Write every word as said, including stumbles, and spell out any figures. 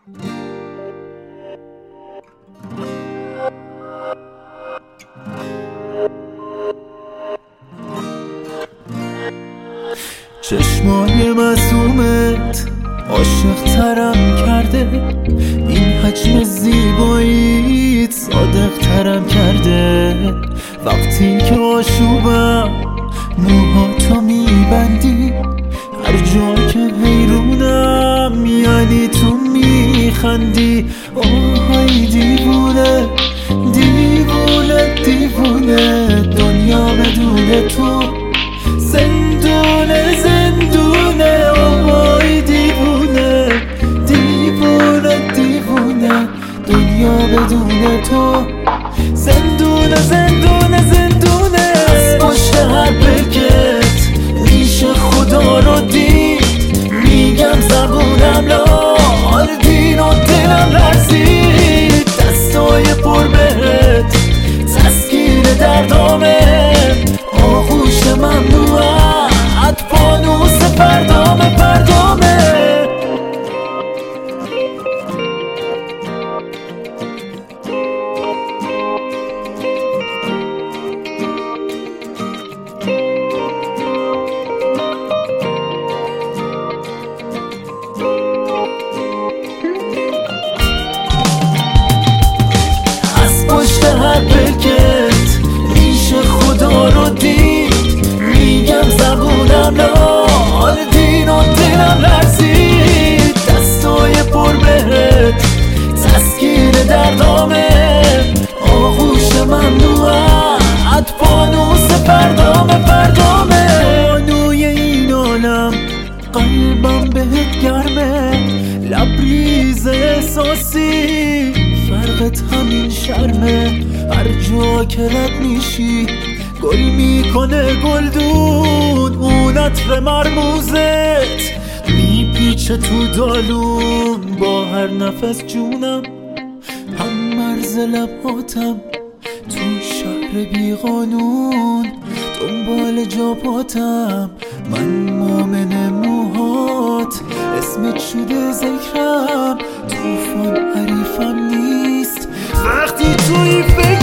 چشمای معصومت عاشق ترم کرده، این حجم زیباییت صادق ترم کرده. وقتی که آشوبم موهاتو میبندی، هر جا که حیرونم یعنی تو میخندی. آهای دیوونه دیوونه دیوونه، دنیا بدون تو زندونه زندونه. آهای دیوونه دیوونه دیوونه، دنیا بدون تو زندونه زندونه زندونه. از پشت هر بکت میشه خدا رو دید، میگم زبونم لال دین و دلم لرزید. دستای پر بهت تسکین دردامه، آغوش ممنوعت پانوس پردامه پردامه. هر بلکت میشه خدا رو دید، میگم زبونم لال دین و دلم لرزید. دستای پر بهت تسکین دردامه، آغوش ممنوعت پانوس پردامه پردامه. بانوی این عالم قلبم بهت گرمه، لبریز احساسی فرقت همین شرمه. هر جا که رد میشی گل میکنه گلدون، اون عطر مرموزت میپیچه تو دالون. با هر نفس جونم هم مرز لباتم، تو شهر بیقانون دنبال جاپاتم. من مومن موهات اسمت شده ذکرم، توفان حریفم نیست وقتی توی فکر